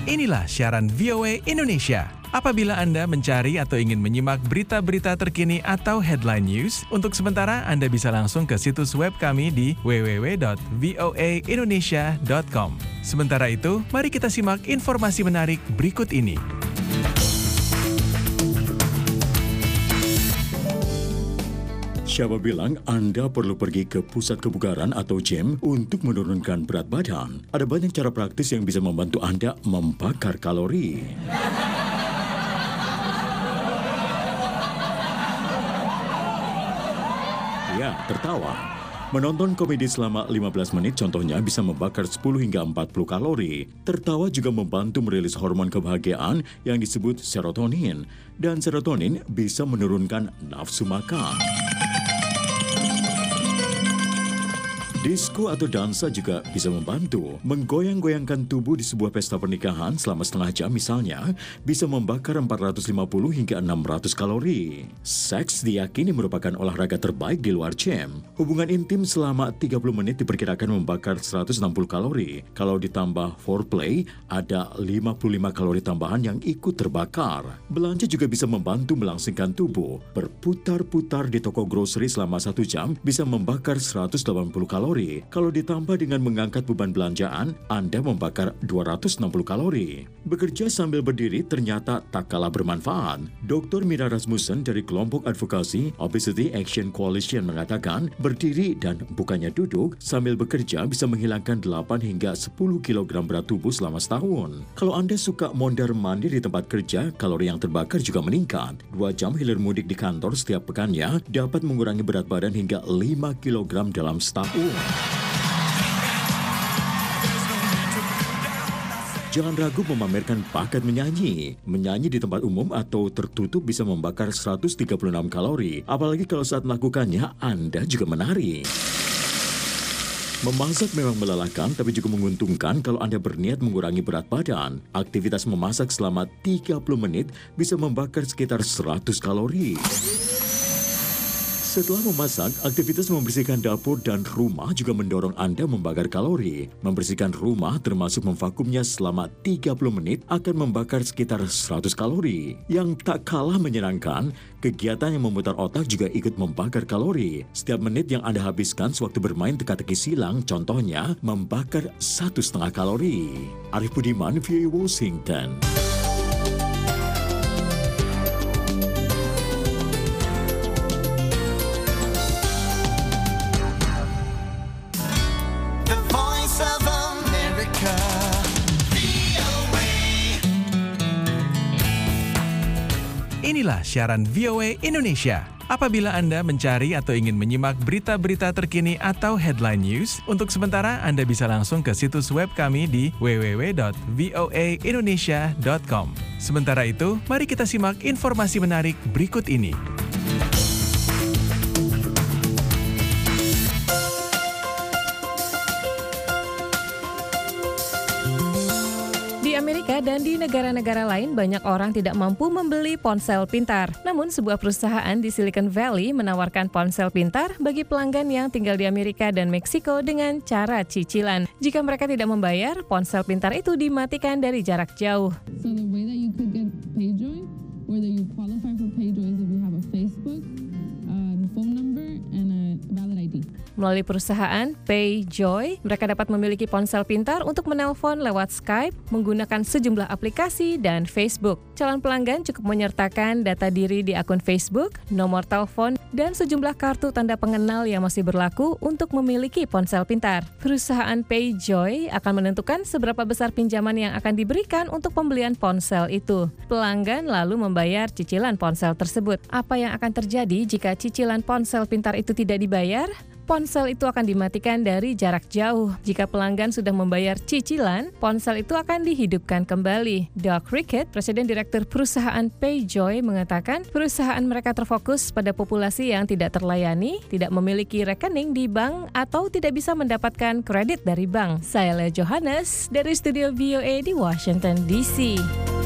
Inilah siaran VOA Indonesia. Apabila Anda mencari atau ingin menyimak berita-berita terkini atau headline news, untuk sementara Anda bisa langsung ke situs web kami di www.voaindonesia.com. Sementara itu, mari kita simak informasi menarik berikut ini. Siapa bilang Anda perlu pergi ke pusat kebugaran atau gym untuk menurunkan berat badan? Ada banyak cara praktis yang bisa membantu Anda membakar kalori. Ya, tertawa. Menonton komedi selama 15 menit contohnya bisa membakar 10 hingga 40 kalori. Tertawa juga membantu merilis hormon kebahagiaan yang disebut serotonin. Dan serotonin bisa menurunkan nafsu makan. Disko atau dansa juga bisa membantu. Menggoyang-goyangkan tubuh di sebuah pesta pernikahan selama setengah jam misalnya bisa membakar 450 hingga 600 kalori. Seks diyakini merupakan olahraga terbaik di luar gym. Hubungan intim selama 30 menit diperkirakan membakar 160 kalori. Kalau ditambah foreplay, ada 55 kalori tambahan yang ikut terbakar. Belanja juga bisa membantu melangsingkan tubuh. Berputar-putar di toko grocery selama 1 jam bisa membakar 180 kalori. Kalau ditambah dengan mengangkat beban belanjaan, Anda membakar 260 kalori. Bekerja sambil berdiri ternyata tak kalah bermanfaat. Dr. Mira Rasmussen dari kelompok advokasi Obesity Action Coalition mengatakan, berdiri dan bukannya duduk sambil bekerja bisa menghilangkan 8 hingga 10 kg berat tubuh selama setahun. Kalau Anda suka mondar-mandir di tempat kerja, kalori yang terbakar juga meningkat. 2 jam hilir mudik di kantor setiap pekannya dapat mengurangi berat badan hingga 5 kg dalam setahun. Jangan ragu memamerkan bakat menyanyi. Menyanyi di tempat umum atau tertutup bisa membakar 136 kalori. Apalagi kalau saat melakukannya, Anda juga menari. Memasak memang melelahkan, tapi juga menguntungkan kalau Anda berniat mengurangi berat badan. Aktivitas memasak selama 30 menit bisa membakar sekitar 100 kalori. Setelah memasak, aktivitas membersihkan dapur dan rumah juga mendorong Anda membakar kalori. Membersihkan rumah termasuk memvakumnya selama 30 menit akan membakar sekitar 100 kalori. Yang tak kalah menyenangkan, kegiatan yang memutar otak juga ikut membakar kalori. Setiap menit yang Anda habiskan sewaktu bermain teka-teki silang, contohnya membakar 1,5 kalori. Arif Budiman, VOA Washington. Inilah siaran VOA Indonesia. Apabila Anda mencari atau ingin menyimak berita-berita terkini atau headline news, untuk sementara Anda bisa langsung ke situs web kami di www.voaindonesia.com. Sementara itu, mari kita simak informasi menarik berikut ini. Di Amerika dan di negara-negara lain, banyak orang tidak mampu membeli ponsel pintar. Namun, sebuah perusahaan di Silicon Valley menawarkan ponsel pintar bagi pelanggan yang tinggal di Amerika dan Meksiko dengan cara cicilan. Jika mereka tidak membayar, ponsel pintar itu dimatikan dari jarak jauh. So the way that you could get PayJoy, whether you qualify for PayJoy is if you have a Facebook, phone number, and a valid ID. Melalui perusahaan PayJoy, mereka dapat memiliki ponsel pintar untuk menelpon lewat Skype, menggunakan sejumlah aplikasi, dan Facebook. Calon pelanggan cukup menyertakan data diri di akun Facebook, nomor telepon, dan sejumlah kartu tanda pengenal yang masih berlaku untuk memiliki ponsel pintar. Perusahaan PayJoy akan menentukan seberapa besar pinjaman yang akan diberikan untuk pembelian ponsel itu. Pelanggan lalu membayar cicilan ponsel tersebut. Apa yang akan terjadi jika cicilan ponsel pintar itu tidak dibayar? Ponsel itu akan dimatikan dari jarak jauh. Jika pelanggan sudah membayar cicilan, ponsel itu akan dihidupkan kembali. Doug Rickett, Presiden Direktur Perusahaan PayJoy, mengatakan perusahaan mereka terfokus pada populasi yang tidak terlayani, tidak memiliki rekening di bank, atau tidak bisa mendapatkan kredit dari bank. Saya Lea Johannes dari studio VOA di Washington, D.C.